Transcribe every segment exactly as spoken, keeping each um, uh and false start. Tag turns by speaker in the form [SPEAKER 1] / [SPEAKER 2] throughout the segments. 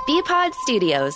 [SPEAKER 1] B-Pod Studios.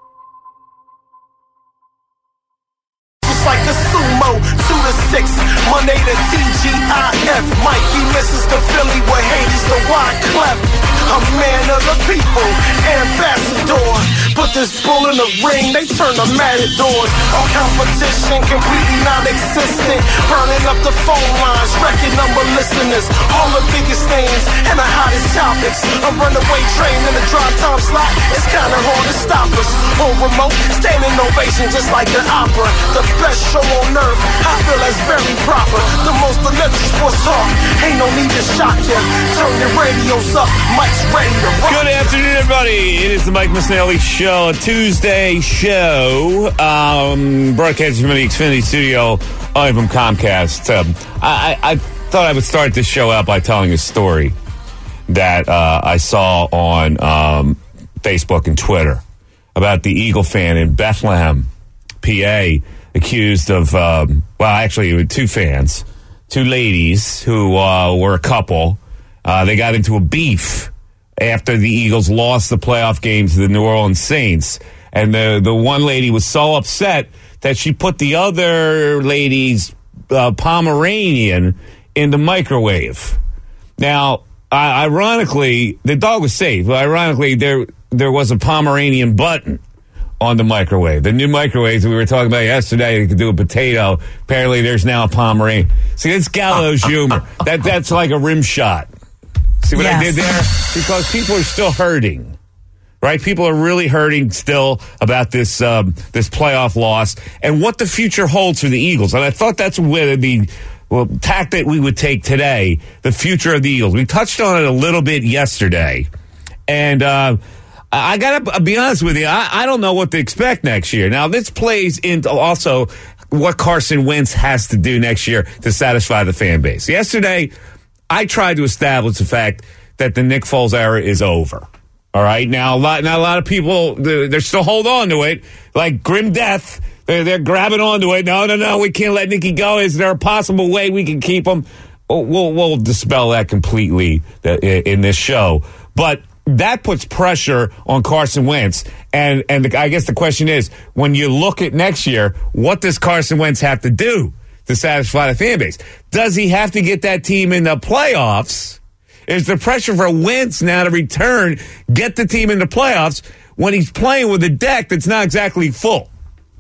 [SPEAKER 2] Like the sumo, two to six, Monday to T G I F. Mikey misses the Philly with Hades, the Wyclef. A man of the people, ambassador. Put this bull in the ring, they turn the matadors. All competition completely non-existent. Burning up the phone lines, record number listeners. All the biggest names and the hottest topics. A runaway train in the drive time slot. It's kinda hard to stop us. On remote, standing ovation just like an opera. The best show on earth, I feel that's very proper. The most electric sports talk, ain't no need to shock you. Turn your radios up, Mike's ready to rock.
[SPEAKER 3] Good afternoon, everybody. It is the Mike Missanelli Show, a Tuesday show, um, broadcasting from the Xfinity studio, only from Comcast. Um, I, I, I thought I would start this show out by telling a story that uh, I saw on um, Facebook and Twitter about the Eagle fan in Bethlehem, P A, accused of, um, well, actually, two fans, two ladies who uh, were a couple. Uh, they got into a beef after the Eagles lost the playoff game to the New Orleans Saints. And the, the one lady was so upset that she put the other lady's uh, Pomeranian in the microwave. Now, uh, ironically, the dog was safe. But ironically, there there was a Pomeranian button on the microwave. The new microwaves we were talking about yesterday, you could do a potato. Apparently, there's now a Pomeranian. See, it's gallows humor. That That's like a rim shot. See what yes. I did there? Because people are still hurting, right? People are really hurting still about this um, this playoff loss and what the future holds for the Eagles. And I thought that's where the well, tack that we would take today, the future of the Eagles. We touched on it a little bit yesterday. And uh, I got to be honest with you, I, I don't know what to expect next year. Now, this plays into also what Carson Wentz has to do next year to satisfy the fan base. Yesterday, I tried to establish the fact that the Nick Foles era is over. All right. Now, a lot, now a lot of people, they're, they're still hold on to it. Like grim death. They're, they're grabbing onto it. No, no, no. We can't let Nicky go. Is there a possible way we can keep him? We'll, we'll, we'll dispel that completely in this show. But that puts pressure on Carson Wentz. And, and the, I guess the question is, when you look at next year, what does Carson Wentz have to do to satisfy the fan base? Does he have to get that team in the playoffs? Is the pressure for Wentz now to return, get the team in the playoffs when he's playing with a deck that's not exactly full?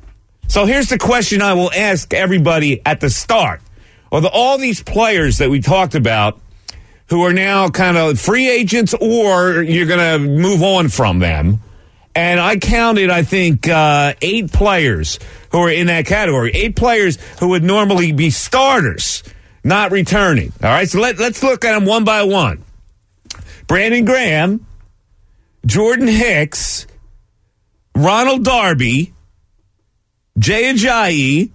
[SPEAKER 3] So here's the question I will ask everybody at the start. Are the, all these players that we talked about who are now kind of free agents or you're going to move on from them? And I counted, I think, uh, eight players who are in that category. Eight players who would normally be starters, not returning. All right, so let, let's look at them one by one. Brandon Graham, Jordan Hicks, Ronald Darby, Jay Ajayi,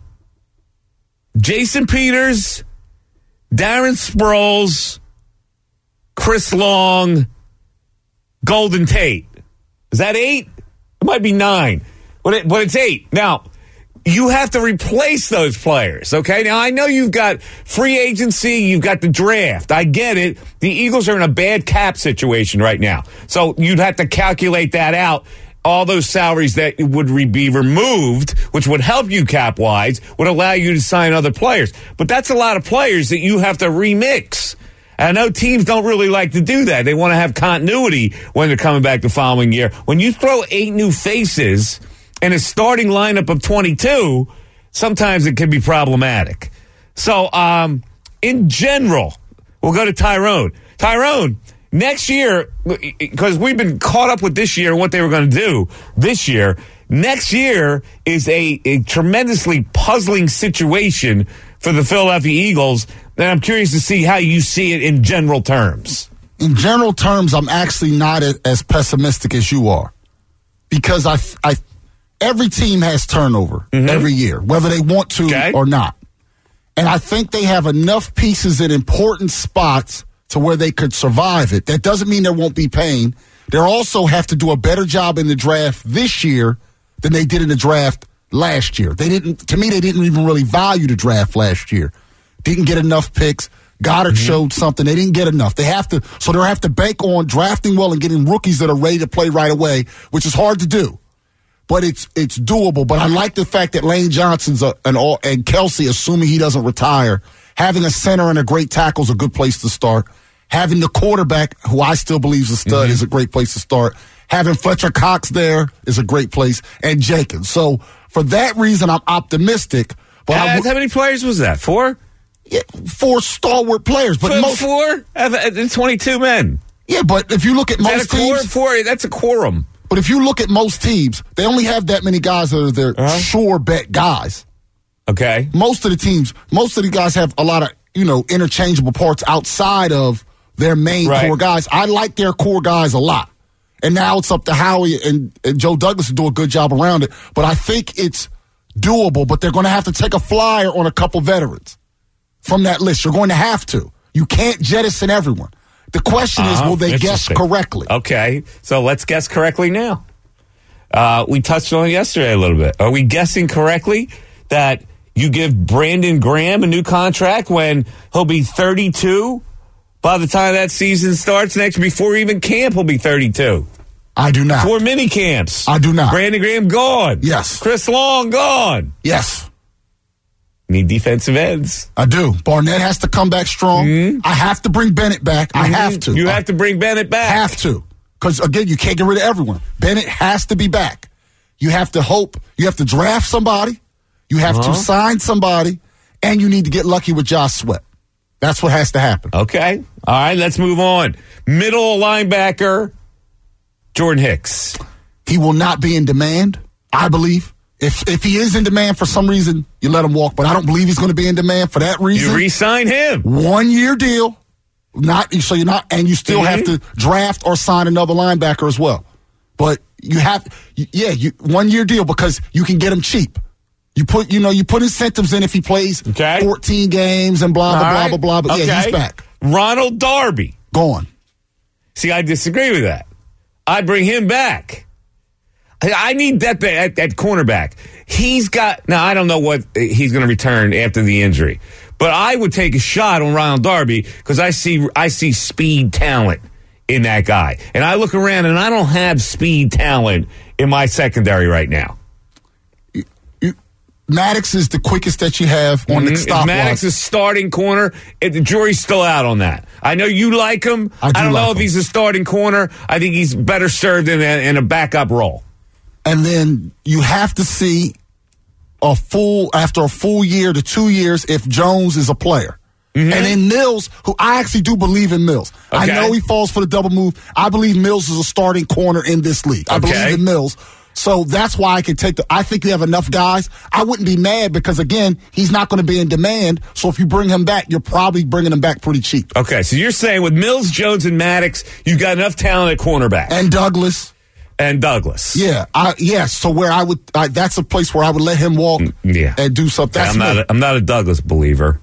[SPEAKER 3] Jason Peters, Darren Sproles, Chris Long, Golden Tate. Is that eight? It might be nine, but, it, but it's eight. Now, you have to replace those players, okay? Now, I know you've got free agency, you've got the draft. I get it. The Eagles are in a bad cap situation right now. So you'd have to calculate that out. All those salaries that would re- be removed, which would help you cap-wise, would allow you to sign other players. But that's a lot of players that you have to remix. And I know teams don't really like to do that. They want to have continuity when they're coming back the following year. When you throw eight new faces in a starting lineup of twenty-two, sometimes it can be problematic. So, um, in general, we'll go to Tyrone. Tyrone, next year, because we've been caught up with this year and what they were going to do this year, next year is a, a tremendously puzzling situation for the Philadelphia Eagles. And I'm curious to see how you see it in general terms.
[SPEAKER 4] In general terms, I'm actually not as pessimistic as you are. Because I, I, every team has turnover mm-hmm. every year, whether they want to okay. or not. And I think they have enough pieces in important spots to where they could survive it. That doesn't mean there won't be pain. They also have to do a better job in the draft this year than they did in the draft last year. They didn't, to me, they didn't even really value the draft last year. Didn't get enough picks. Goddard
[SPEAKER 3] mm-hmm.
[SPEAKER 4] showed something. They didn't get enough. They have to, so they'll have to bank on drafting well and getting rookies that are ready to play right away, which is hard to do. But it's it's doable. But I like the fact that Lane Johnson's a, an all, and Kelsey, assuming he doesn't retire, having a center and a great tackle is a good place to start. Having the quarterback, who I still believe is a stud, mm-hmm. is a great place to start. Having Fletcher Cox there is a great place, and Jenkins. So for that reason, I'm optimistic. But
[SPEAKER 3] uh,
[SPEAKER 4] I w-
[SPEAKER 3] how many players was that? Four?
[SPEAKER 4] Yeah, four stalwart players, but
[SPEAKER 3] four,
[SPEAKER 4] most
[SPEAKER 3] four, twenty-two men.
[SPEAKER 4] Yeah, but if you look at
[SPEAKER 3] Is
[SPEAKER 4] most
[SPEAKER 3] that a
[SPEAKER 4] teams,
[SPEAKER 3] four? That's a quorum.
[SPEAKER 4] But if you look at most teams, they only have that many guys that are their uh-huh. sure bet guys.
[SPEAKER 3] Okay,
[SPEAKER 4] most of the teams, most of the guys have a lot of you know interchangeable parts outside of their main right. core guys. I like their core guys a lot, and now it's up to Howie and, and Joe Douglas to do a good job around it. But I think it's doable. But they're going to have to take a flyer on a couple veterans from that list. You're going to have to. You can't jettison everyone. The question uh-huh. is, will they guess correctly?
[SPEAKER 3] Okay, so let's guess correctly now. Uh, we touched on it yesterday a little bit. Are we guessing correctly that you give Brandon Graham a new contract when he'll be thirty-two by the time that season starts next? Before even camp, he'll be thirty-two.
[SPEAKER 4] I do not.
[SPEAKER 3] Four mini camps.
[SPEAKER 4] I do not.
[SPEAKER 3] Brandon Graham gone.
[SPEAKER 4] Yes.
[SPEAKER 3] Chris Long gone.
[SPEAKER 4] Yes.
[SPEAKER 3] Need defensive ends.
[SPEAKER 4] I do. Barnett has to come back strong. Mm-hmm. I have to bring Bennett back. Mm-hmm. I have to.
[SPEAKER 3] You
[SPEAKER 4] I
[SPEAKER 3] have to bring Bennett back.
[SPEAKER 4] Have to. Because, again, you can't get rid of everyone. Bennett has to be back. You have to hope. You have to draft somebody. You have uh-huh. to sign somebody. And you need to get lucky with Josh Sweat. That's what has to happen.
[SPEAKER 3] Okay. All right, let's move on. Middle linebacker, Jordan Hicks.
[SPEAKER 4] He will not be in demand, I believe. If if he is in demand for some reason, you let him walk. But I don't believe he's going to be in demand for that reason.
[SPEAKER 3] You re-sign him.
[SPEAKER 4] One year deal. Not so you're not, and you still mm-hmm. have to draft or sign another linebacker as well. But you have, yeah, you one year deal because you can get him cheap. You put, you know, you put incentives in if he plays
[SPEAKER 3] okay.
[SPEAKER 4] fourteen games and blah blah
[SPEAKER 3] right.
[SPEAKER 4] blah blah blah. But
[SPEAKER 3] okay.
[SPEAKER 4] yeah, he's back.
[SPEAKER 3] Ronald Darby
[SPEAKER 4] gone.
[SPEAKER 3] See, I disagree with that. I bring him back. I need that at, at cornerback. He's got, now I don't know what he's going to return after the injury, but I would take a shot on Ronald Darby because I see I see speed talent in that guy. And I look around and I don't have speed talent in my secondary right now.
[SPEAKER 4] You, you, Maddox is the quickest that you have on mm-hmm. the stopwatch.
[SPEAKER 3] Maddox is starting corner. The jury's still out on that. I know you like him.
[SPEAKER 4] I, do
[SPEAKER 3] I don't
[SPEAKER 4] like
[SPEAKER 3] know if
[SPEAKER 4] him.
[SPEAKER 3] he's a starting corner. I think he's better served in a, in a backup role.
[SPEAKER 4] And then you have to see a full, after a full year to two years, if Jones is a player. Mm-hmm. And then Mills, who I actually do believe in Mills. Okay. I know he falls for the double move. I believe Mills is a starting corner in this league. I okay. believe in Mills. So that's why I can take the, I think you have enough guys. I wouldn't be mad because, again, he's not going to be in demand. So if you bring him back, you're probably bringing him back pretty cheap.
[SPEAKER 3] Okay, so you're saying with Mills, Jones, and Maddox, you've got enough talent at cornerback.
[SPEAKER 4] And Douglas.
[SPEAKER 3] And Douglas.
[SPEAKER 4] Yeah, I, yes. So where I would, I, that's a place where I would let him walk
[SPEAKER 3] yeah.
[SPEAKER 4] and do something. That's
[SPEAKER 3] I'm not. A, I'm not a Douglas believer.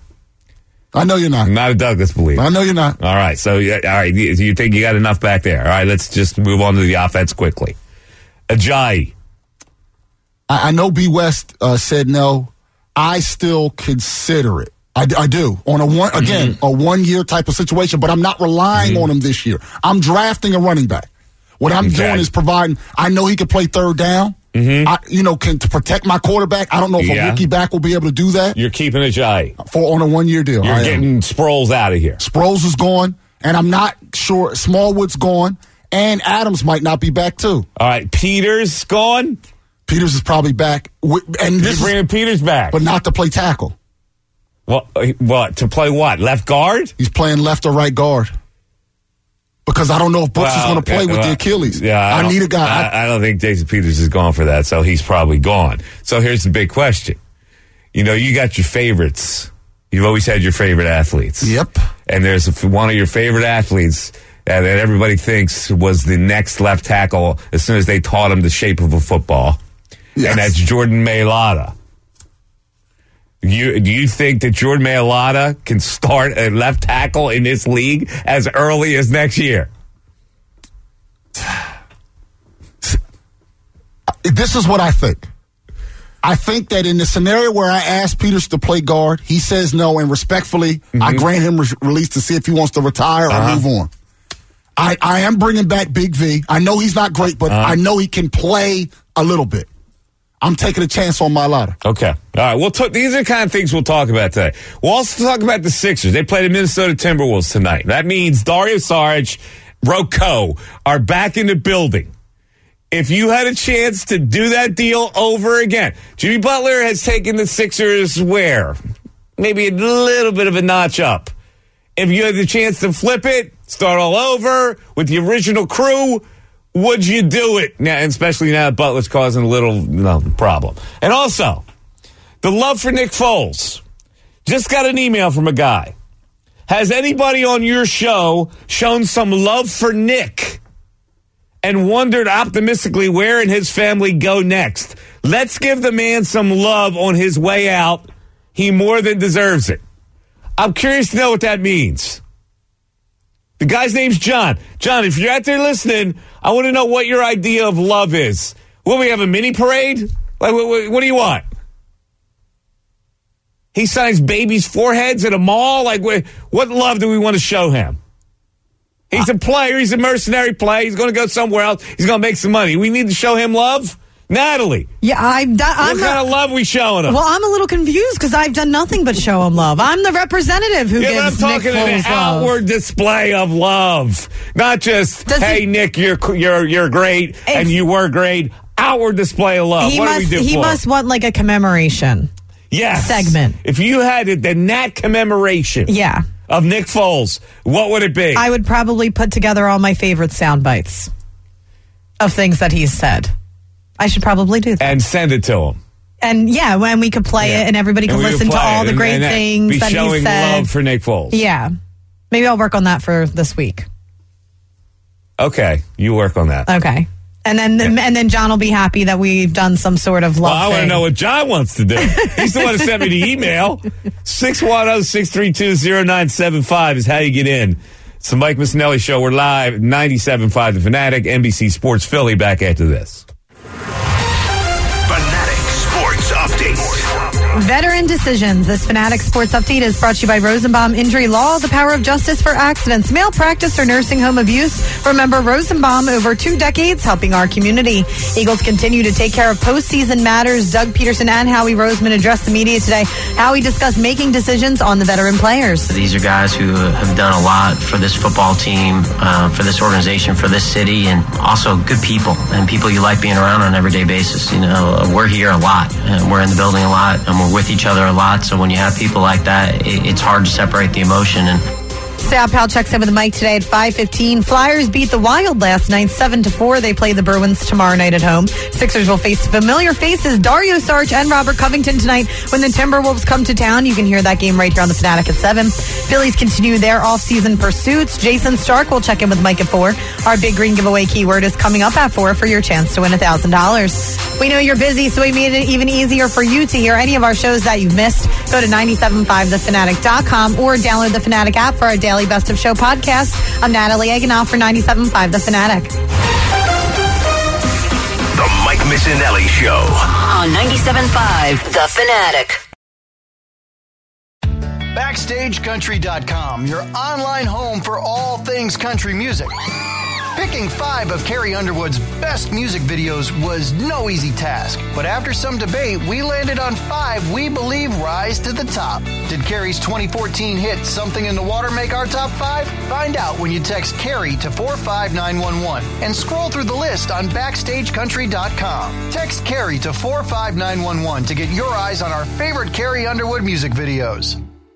[SPEAKER 4] I know you're not.
[SPEAKER 3] I'm not a Douglas believer.
[SPEAKER 4] I know you're not.
[SPEAKER 3] All right. So, all right. You think you got enough back there? All right. Let's just move on to the offense quickly. Ajayi.
[SPEAKER 4] I, I know B. West uh, said no. I still consider it. I, I do on a one again mm-hmm. a one year type of situation, but I'm not relying mm-hmm. on him this year. I'm drafting a running back. What I'm okay. doing is providing. I know he can play third down. Mm-hmm. I, you know, can to protect my quarterback. I don't know if yeah. a rookie back will be able to do that.
[SPEAKER 3] You're keeping Ajayi
[SPEAKER 4] for on a one year deal.
[SPEAKER 3] You're
[SPEAKER 4] I
[SPEAKER 3] getting
[SPEAKER 4] am.
[SPEAKER 3] Sproles out of here.
[SPEAKER 4] Sproles is gone, and I'm not sure Smallwood's gone, and Adams might not be back too.
[SPEAKER 3] All right, Peters gone.
[SPEAKER 4] Peters is probably back, and
[SPEAKER 3] this You're bringing is, Peters back,
[SPEAKER 4] but not to play tackle.
[SPEAKER 3] What? What to play? What left guard?
[SPEAKER 4] He's playing left or right guard. Because I don't know if Brooks well, is going to play uh, with the Achilles.
[SPEAKER 3] Yeah, I,
[SPEAKER 4] I need a guy.
[SPEAKER 3] I, I don't think Jason Peters is gone for that, so he's probably gone. So here's the big question. You know, you got your favorites. You've always had your favorite athletes.
[SPEAKER 4] Yep.
[SPEAKER 3] And there's one of your favorite athletes that everybody thinks was the next left tackle as soon as they taught him the shape of a football. Yes. And that's Jordan Mailata. You, do you think that Jordan Mailata can start a left tackle in this league as early as next year?
[SPEAKER 4] This is what I think. I think that in the scenario where I ask Peters to play guard, he says no, and respectfully, mm-hmm. I grant him re- release to see if he wants to retire or uh-huh. move on. I, I am bringing back Big V. I know he's not great, but uh-huh. I know he can play a little bit. I'm taking a chance on Mailata.
[SPEAKER 3] Okay. All right. We'll talk, these are the kind of things we'll talk about today. We'll also talk about the Sixers. They play the Minnesota Timberwolves tonight. That means Dario Saric, Rocco are back in the building. If you had a chance to do that deal over again, Jimmy Butler has taken the Sixers where? Maybe a little bit of a notch up. If you had the chance to flip it, start all over with the original crew, would you do it? Now, and especially now that Butler's causing a little you know, problem. And also, the love for Nick Foles. Just got an email from a guy. Has anybody on your show shown some love for Nick and wondered optimistically where and his family go next? Let's give the man some love on his way out. He more than deserves it. I'm curious to know what that means. The guy's name's John. John, if you're out there listening, I want to know what your idea of love is. Will we have a mini parade? Like, what, what do you want? He signs babies' foreheads at a mall? Like, what love do we want to show him? He's a player. He's a mercenary player. He's going to go somewhere else. He's going to make some money. We need to show him love? Natalie.
[SPEAKER 1] Yeah, I'm. Do- I'm
[SPEAKER 3] what kind
[SPEAKER 1] a,
[SPEAKER 3] of love we showing him?
[SPEAKER 1] Well, I'm a little confused because I've done nothing but show him love. I'm the representative who
[SPEAKER 3] yeah,
[SPEAKER 1] gives
[SPEAKER 3] but I'm
[SPEAKER 1] Nick
[SPEAKER 3] talking
[SPEAKER 1] Foles
[SPEAKER 3] an outward
[SPEAKER 1] love.
[SPEAKER 3] display of love, not just
[SPEAKER 1] Does
[SPEAKER 3] hey
[SPEAKER 1] he,
[SPEAKER 3] Nick, you're you're you're great and you were great. Outward display of love.
[SPEAKER 1] He
[SPEAKER 3] what
[SPEAKER 1] must.
[SPEAKER 3] do we do
[SPEAKER 1] he
[SPEAKER 3] for
[SPEAKER 1] must want like a commemoration.
[SPEAKER 3] Yes.
[SPEAKER 1] Segment.
[SPEAKER 3] If you had it, the Nat commemoration.
[SPEAKER 1] Yeah.
[SPEAKER 3] Of Nick Foles, what would it be?
[SPEAKER 1] I would probably put together all my favorite sound bites of things that he's said. I should probably do that.
[SPEAKER 3] And send it to him.
[SPEAKER 1] And yeah, when we could play yeah. it and everybody could listen to all the
[SPEAKER 3] and,
[SPEAKER 1] great
[SPEAKER 3] and
[SPEAKER 1] things
[SPEAKER 3] be
[SPEAKER 1] that he
[SPEAKER 3] showing
[SPEAKER 1] said.
[SPEAKER 3] Love for Nick Foles.
[SPEAKER 1] Yeah. Maybe I'll work on that for this week.
[SPEAKER 3] Okay. You work on that.
[SPEAKER 1] Okay. And then yeah. and then John will be happy that we've done some sort of love
[SPEAKER 3] Well, I want to know what John wants to do. He's the one who sent me the email. six one zero, six three two, zero nine seven five is how you get in. It's the Mike Missinelli Show. We're live at ninety-seven point five The Fanatic, N B C Sports Philly. Back after this.
[SPEAKER 5] Fanatic Sports Update.
[SPEAKER 1] Veteran Decisions. This Fanatic Sports Update is brought to you by Rosenbaum Injury Law, the power of justice for accidents, malpractice, or nursing home abuse. Remember Rosenbaum, over two decades helping our community. Eagles continue to take care of postseason matters. Doug Peterson and Howie Roseman addressed the media today. Howie discussed making decisions on the veteran players.
[SPEAKER 6] These are guys who have done a lot for this football team, uh, for this organization, for this city, and also good people and people you like being around on an everyday basis. You know, we're here a lot. And we're in the building a lot, and we're with each other a lot. So when you have people like that, it, it's hard to separate the emotion. And
[SPEAKER 1] Sal Powell checks in with Mike today at five fifteen. Flyers beat the Wild last night seven to four. They play the Bruins tomorrow night at home. Sixers will face familiar faces Dario Saric and Robert Covington tonight when the Timberwolves come to town. You can hear that game right here on the Fanatic at seven. Phillies continue their offseason pursuits. Jason Stark will check in with Mike at four. Our Big Green giveaway keyword is coming up at four for your chance to win one thousand dollars. We know you're busy, so we made it even easier for you to hear any of our shows that you've missed. Go to nine seven five the fanatic dot com or download the Fanatic app for our daily Best of Show podcast. I'm Natalie Eganoff for ninety-seven point five The Fanatic.
[SPEAKER 5] The Mike Missinelli Show.
[SPEAKER 7] On ninety-seven point five The Fanatic.
[SPEAKER 8] Backstage Country dot com, your online home for all things country music. Picking five of Carrie Underwood's best music videos was no easy task, but after some debate, we landed on five we believe rise to the top. Did Carrie's twenty fourteen hit Something in the Water make our top five? Find out when you text Carrie to four five nine one one and scroll through the list on Backstage Country dot com. Text Carrie to four five nine one one to get your eyes on our favorite Carrie Underwood music videos.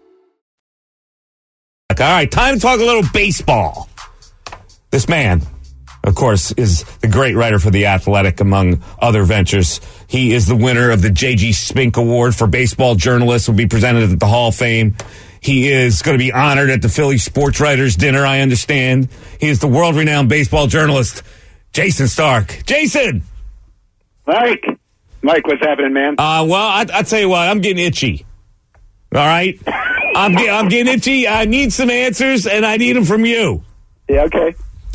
[SPEAKER 3] All right, time to talk a little baseball. This man, of course, is the great writer for The Athletic, among other ventures. He is the winner of the J G Spink Award for Baseball Journalists, will be presented at the Hall of Fame. He is going to be honored at the Philly Sports Writers Dinner, I understand. He is the world-renowned baseball journalist, Jason Stark. Jason!
[SPEAKER 9] Mike. Mike, what's happening, man?
[SPEAKER 3] Uh, well, I, I tell you what, I'm getting itchy. All right? I'm, get, I'm getting itchy. I need some answers, and I need them from you.
[SPEAKER 9] Yeah, okay.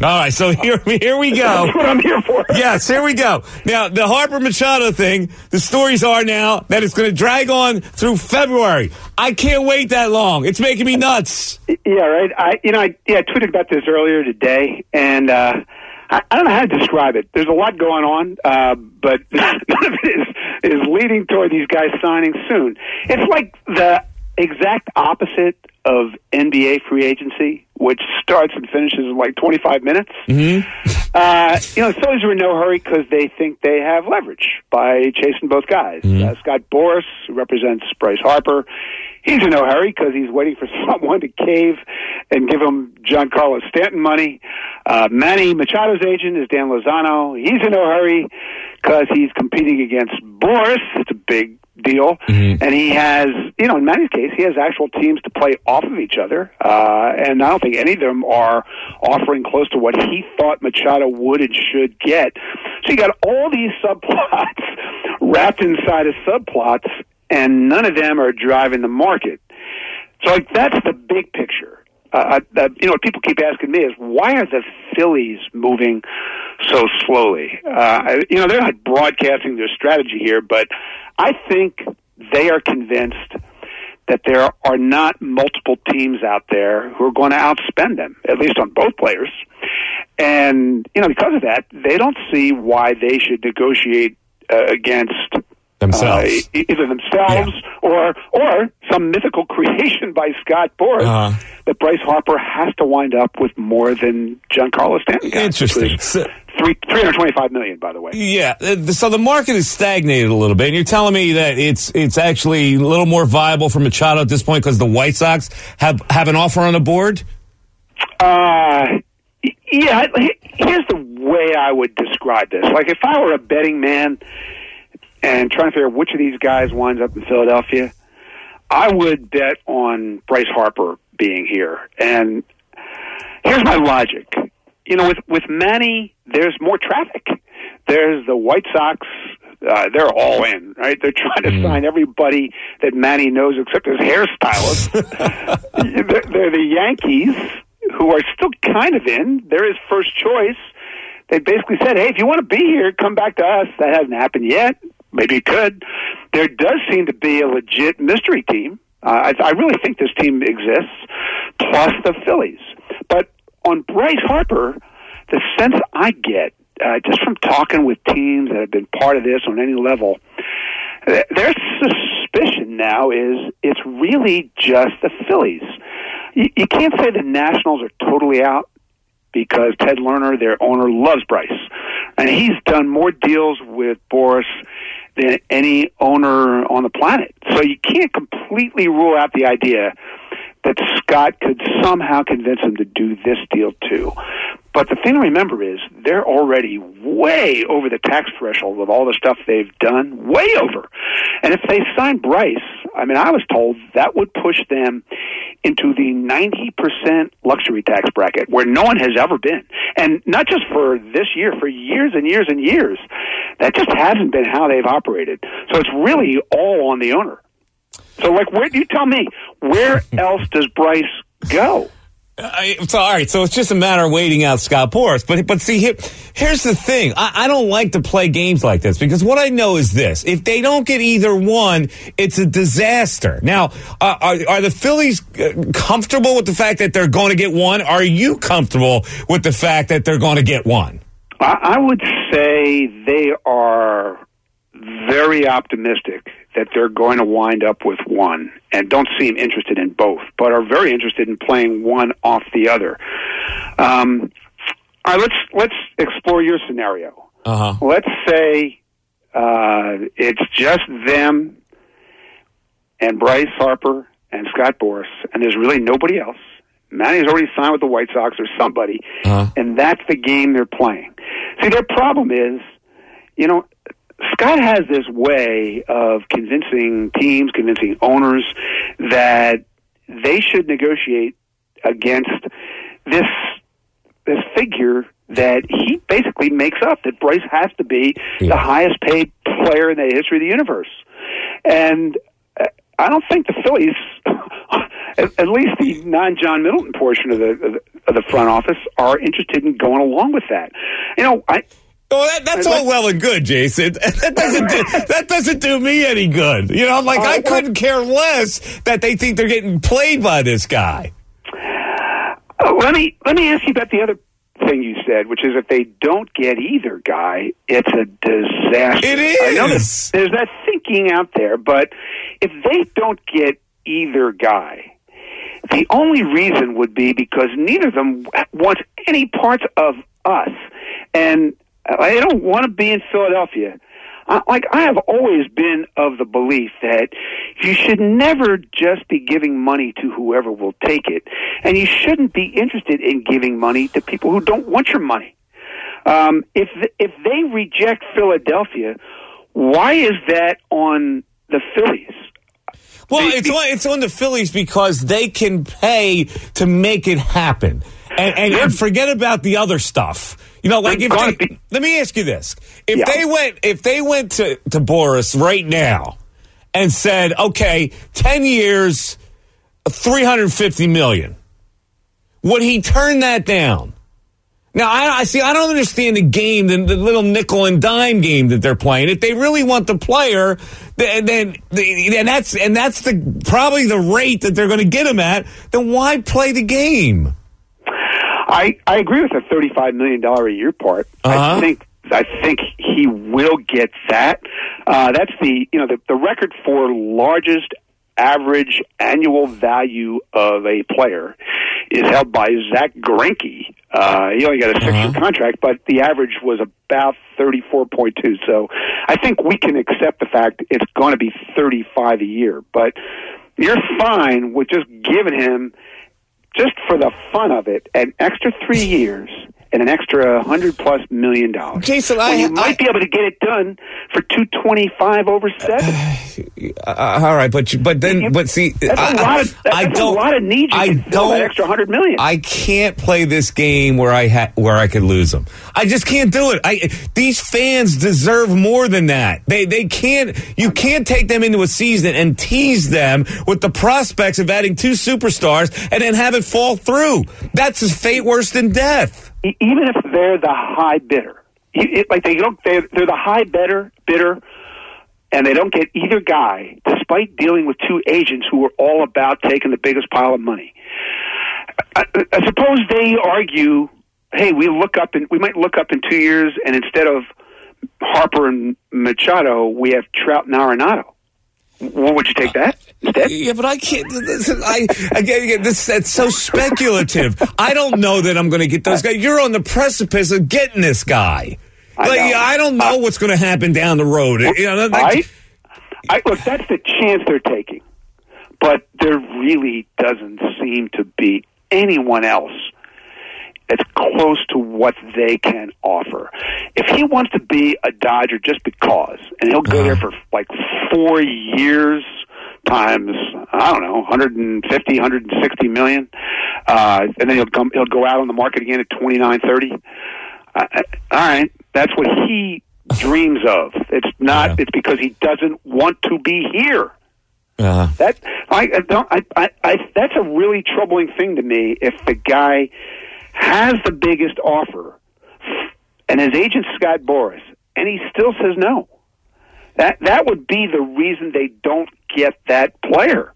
[SPEAKER 3] All right, so here, here we go.
[SPEAKER 9] That's what I'm here for.
[SPEAKER 3] Yes, here we go. Now, the Harper Machado thing, the stories are now that it's going to drag on through February. I can't wait that long. It's making me nuts.
[SPEAKER 9] Yeah, right. I, you know, I, yeah, I tweeted about this earlier today, and uh, I, I don't know how to describe it. There's a lot going on, uh, but none of it is, is leading toward these guys signing soon. It's like the exact opposite of N B A free agency, which starts and finishes in like twenty-five minutes.
[SPEAKER 3] Mm-hmm.
[SPEAKER 9] uh, you know, the Phillies are in no hurry because they think they have leverage by chasing both guys.
[SPEAKER 3] Mm-hmm.
[SPEAKER 9] Uh, Scott Boras, who represents Bryce Harper, he's in no hurry because he's waiting for someone to cave and give him Giancarlo Stanton money. Uh, Manny Machado's agent is Dan Lozano. He's in no hurry because he's competing against Boras. It's a big deal. Mm-hmm. And he has, you know, in Manny's case, he has actual teams to play off of each other. Uh, and I don't think any of them are offering close to what he thought Machado would and should get. So you got all these subplots wrapped inside of subplots, and none of them are driving the market. So like, that's the big picture. Uh, uh, you know, what people keep asking me is, why are the Phillies moving so slowly? Uh, you know, they're not broadcasting their strategy here, but I think they are convinced that there are not multiple teams out there who are going to outspend them, at least on both players. And, you know, because of that, they don't see why they should negotiate uh, against
[SPEAKER 3] themselves,
[SPEAKER 9] uh, either themselves
[SPEAKER 3] yeah.
[SPEAKER 9] or or some mythical creation by Scott Boras uh, that Bryce Harper has to wind up with more than Giancarlo Stanton got.
[SPEAKER 3] Interesting.
[SPEAKER 9] Three three hundred twenty-five million, by the way.
[SPEAKER 3] Yeah. So the market is stagnated a little bit, and you're telling me that it's it's actually a little more viable for Machado at this point because the White Sox have have an offer on the board.
[SPEAKER 9] Uh, yeah. Here's the way I would describe this. Like, if I were a betting man and trying to figure out which of these guys winds up in Philadelphia, I would bet on Bryce Harper being here. And here's my logic. You know, with, with Manny, there's more traffic. There's the White Sox. Uh, they're all in, right? They're trying to mm. sign everybody that Manny knows except his hairstylist. they're, they're the Yankees, who are still kind of in. They're his first choice. They basically said, hey, if you want to be here, come back to us. That hasn't happened yet. Maybe it could. There does seem to be a legit mystery team. Uh, I, I really think this team exists, plus the Phillies. But on Bryce Harper, the sense I get, uh, just from talking with teams that have been part of this on any level, th- their suspicion now is it's really just the Phillies. You, you can't say the Nationals are totally out, because Ted Lerner, their owner, loves Bryce. And he's done more deals with Boras than any owner on the planet. So you can't completely rule out the idea that Scott could somehow convince him to do this deal too. But the thing to remember is they're already way over the tax threshold with all the stuff they've done, way over. And if they sign Bryce, I mean, I was told that would push them into the ninety percent luxury tax bracket where no one has ever been. And not just for this year, for years and years and years. That just hasn't been how they've operated. So it's really all on the owner. So, like, where do you tell me, where else does Bryce go?
[SPEAKER 3] I, so, all right, so it's just a matter of waiting out Scott Boras. But but see, here, here's the thing. I, I don't like to play games like this because what I know is this. If they don't get either one, it's a disaster. Now, uh, are, are the Phillies comfortable with the fact that they're going to get one? Are you comfortable with the fact that they're going to get one?
[SPEAKER 9] I, I would say they are very optimistic that they're going to wind up with one and don't seem interested in both, but are very interested in playing one off the other. Um, all right, let's let's explore your scenario.
[SPEAKER 3] Uh-huh.
[SPEAKER 9] Let's say uh, it's just them and Bryce Harper and Scott Boras, and there's really nobody else. Manny's already signed with the White Sox or somebody, uh-huh. and that's the game they're playing. See, their problem is, you know, Scott has this way of convincing teams, convincing owners that they should negotiate against this this figure that he basically makes up, that Bryce has to be yeah. the highest paid player in the history of the universe. And I don't think the Phillies at, at least the non-John Middleton portion of the, of the of the front office are interested in going along with that. You know, I.
[SPEAKER 3] Oh, that, that's all well and good, Jason. That doesn't do, that doesn't do me any good. You know, I'm like, uh, I couldn't care less that they think they're getting played by this guy.
[SPEAKER 9] Uh, let me let me ask you about the other thing you said, which is if they don't get either guy, it's a disaster.
[SPEAKER 3] It is.
[SPEAKER 9] I know there's, there's that thinking out there, but if they don't get either guy, the only reason would be because neither of them wants any parts of us. And I don't want to be in Philadelphia. I, like, I have always been of the belief that you should never just be giving money to whoever will take it, and you shouldn't be interested in giving money to people who don't want your money. Um, if if they reject Philadelphia, why is that on the Phillies?
[SPEAKER 3] Well, they, it's on, it's on the Phillies because they can pay to make it happen, and, and, and forget about the other stuff. You know, like if they, be, let me ask you this: if yeah. they went, if they went to, to Boris right now and said, "Okay, ten years, three hundred fifty million," would he turn that down? Now, I, I see. I don't understand the game, the, the little nickel and dime game that they're playing. If they really want the player, then then and that's and that's the probably the rate that they're going to get him at. Then why play the game?
[SPEAKER 9] I, I agree with the thirty-five million dollars a year part. Uh-huh. I think I think he will get that. Uh, that's the you know the, the record for largest average annual value of a player is held by Zach Greinke. Uh, he only got a six-year uh-huh. contract, but the average was about thirty-four point two. So I think we can accept the fact it's going to be thirty-five a year. But you're fine with just giving him, just for the fun of it, an extra three years and an extra hundred plus million dollars.
[SPEAKER 3] Jason,
[SPEAKER 9] well,
[SPEAKER 3] I
[SPEAKER 9] you might
[SPEAKER 3] I,
[SPEAKER 9] be able to get it done for two twenty five over seven.
[SPEAKER 3] Uh, uh, all right, but but then you, but see,
[SPEAKER 9] that's
[SPEAKER 3] I,
[SPEAKER 9] a lot of that's
[SPEAKER 3] I don't,
[SPEAKER 9] a lot of needs. You
[SPEAKER 3] I
[SPEAKER 9] can fill
[SPEAKER 3] don't.
[SPEAKER 9] that extra hundred million.
[SPEAKER 3] I can't play this game where I ha- where I could lose them. I just can't do it. I these fans deserve more than that. They they can't. You can't take them into a season and tease them with the prospects of adding two superstars and then have it fall through. That's a fate worse than death.
[SPEAKER 9] Even if they're the high bidder, it, like they don't, they're, they're the high bidder, bidder, and they don't get either guy, despite dealing with two agents who are all about taking the biggest pile of money. I, I suppose they argue, "Hey, we look up and we might look up in two years, and instead of Harper and Machado, we have Trout and Arenado." Well, would you take that instead?
[SPEAKER 3] Yeah, but I can't. I again, this that's so speculative. I don't know that I'm going to get those guys. You're on the precipice of getting this guy.
[SPEAKER 9] I,
[SPEAKER 3] like,
[SPEAKER 9] know.
[SPEAKER 3] I don't know uh, what's going to happen down the road. You know,
[SPEAKER 9] I, I look. That's the chance they're taking, but there really doesn't seem to be anyone else that's close to what they can offer. If he wants to be a Dodger just because, and he'll go uh-huh. there for like four years times, I don't know, one hundred fifty, one hundred sixty million, uh, and then he'll come, he'll go out on the market again at twenty-nine, thirty. Uh, all right, that's what he dreams of. It's not. Yeah. It's because he doesn't want to be here.
[SPEAKER 3] Uh-huh.
[SPEAKER 9] That I, I don't. I, I, I. That's a really troubling thing to me. If the guy has the biggest offer, and his agent Scott Boras, and he still says no. That that would be the reason they don't get that player.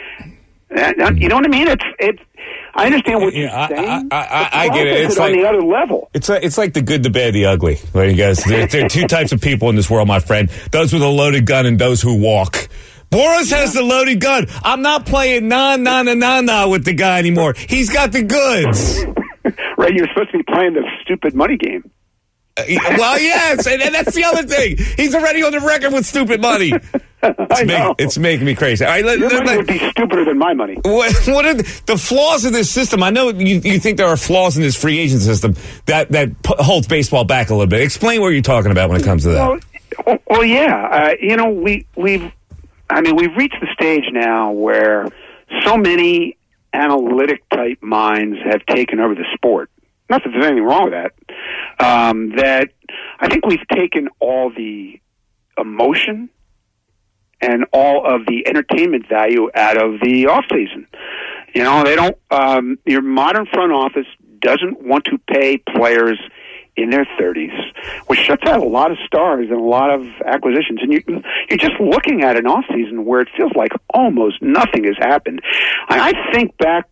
[SPEAKER 9] And, you know what I mean? It's it's. I understand what you're
[SPEAKER 3] yeah,
[SPEAKER 9] saying.
[SPEAKER 3] I, I, I, I get it. It's
[SPEAKER 9] like,
[SPEAKER 3] on
[SPEAKER 9] the other level.
[SPEAKER 3] It's like, it's like the good, the bad, the ugly. Right, you guys? There, there are two types of people in this world, my friend. Those with a loaded gun and those who walk. Boras yeah. has the loaded gun. I'm not playing na na na na na with the guy anymore. He's got the goods.
[SPEAKER 9] Right, you're supposed to be playing the stupid money game.
[SPEAKER 3] Uh, well, yes, and, and that's the other thing. He's already on the record with stupid money. It's,
[SPEAKER 9] I
[SPEAKER 3] make,
[SPEAKER 9] know.
[SPEAKER 3] it's making me crazy. All right, let,
[SPEAKER 9] Your
[SPEAKER 3] let,
[SPEAKER 9] money
[SPEAKER 3] let,
[SPEAKER 9] would be stupider than my money.
[SPEAKER 3] What, what are the, the flaws of this system? I know you, you think there are flaws in this free agent system that, that p- holds baseball back a little bit. Explain what you're talking about when it comes to that.
[SPEAKER 9] Well, well yeah. Uh, you know, we, we've, I mean, we've reached the stage now where so many analytic-type minds have taken over the sport. Not that there's anything wrong with that. Um, that I think we've taken all the emotion and all of the entertainment value out of the off season. You know, they don't. Um, your modern front office doesn't want to pay players in their thirties, which shuts out a lot of stars and a lot of acquisitions. And you, you're just looking at an off season where it feels like almost nothing has happened. I, I think back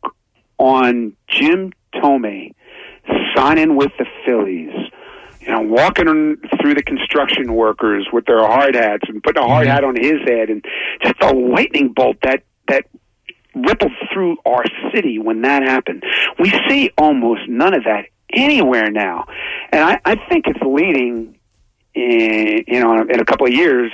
[SPEAKER 9] on Jim Thome signing with the Phillies. You know, walking through the construction workers with their hard hats and putting a hard hat on his head, and just a lightning bolt that that rippled through our city when that happened. We see almost none of that anywhere now, and I, I think it's leading, in, you know, in a couple of years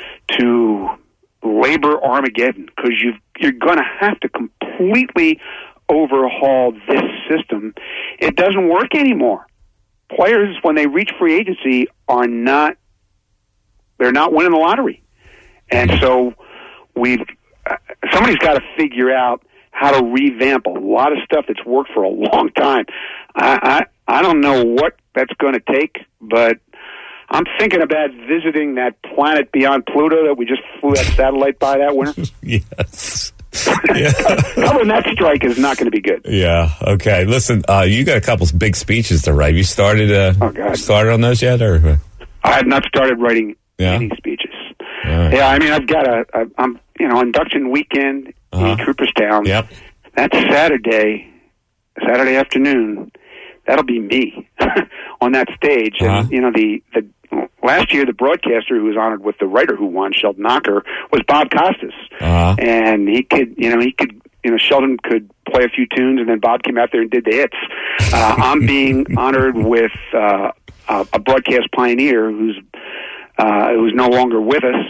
[SPEAKER 9] to labor Armageddon, because you you're going to have to completely overhaul this system. It doesn't work anymore. Players, when they reach free agency, are not, they're not winning the lottery. And so we've, uh, somebody's got to figure out how to revamp a lot of stuff that's worked for a long time. I, I, I don't know what that's going to take, but I'm thinking about visiting that planet beyond Pluto that we just flew that satellite by that winter.
[SPEAKER 3] Yes.
[SPEAKER 9] Yeah. Covering that strike is not going to be good.
[SPEAKER 3] Yeah. Okay. Listen, uh, you got a couple of big speeches to write. You started. Uh,
[SPEAKER 9] oh God.
[SPEAKER 3] Started on those yet, or?
[SPEAKER 9] I have not started writing
[SPEAKER 3] yeah.
[SPEAKER 9] any speeches.
[SPEAKER 3] Right.
[SPEAKER 9] Yeah. I mean, I've got a. a I'm you know induction weekend
[SPEAKER 3] uh-huh.
[SPEAKER 9] in Cooperstown.
[SPEAKER 3] Yep.
[SPEAKER 9] That's Saturday, Saturday afternoon. That'll be me on that stage,
[SPEAKER 3] uh-huh.
[SPEAKER 9] and you know the the. Last year, the broadcaster who was honored with the writer who won, Sheldon Knocker, was Bob Costas, uh-huh. and he could, you know, he could, you know, Sheldon could play a few tunes, and then Bob came out there and did the hits. Uh, I'm being honored with uh, a, a broadcast pioneer who's uh, who's no longer with us,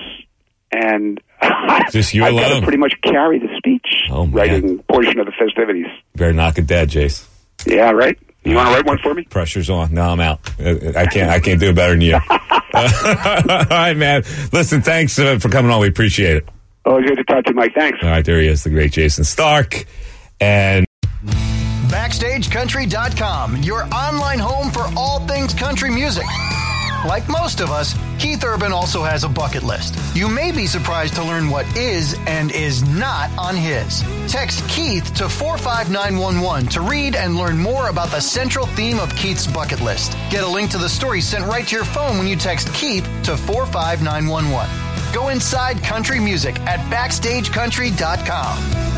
[SPEAKER 9] and
[SPEAKER 3] just you
[SPEAKER 9] I've
[SPEAKER 3] alone.
[SPEAKER 9] got to pretty much carry the speech
[SPEAKER 3] oh,
[SPEAKER 9] writing portion of the festivities.
[SPEAKER 3] Better knock it dead, Jace.
[SPEAKER 9] Yeah, right. You want to write one for me?
[SPEAKER 3] Pressure's on. No, I'm out. I can't. I can't do it better than you. All right, man. Listen, thanks uh, for coming on. We appreciate it.
[SPEAKER 9] Oh, it's good to talk to you, Mike. Thanks.
[SPEAKER 3] All right, there he is, the great Jason Stark, and
[SPEAKER 8] Backstage Country dot com, your online home for all things country music. Like most of us, Keith Urban also has a bucket list. You may be surprised to learn what is and is not on his. Text Keith to four five nine one one to read and learn more about the central theme of Keith's bucket list. Get a link to the story sent right to your phone when you text Keith to four five nine one one. Go inside country music at Backstage Country dot com.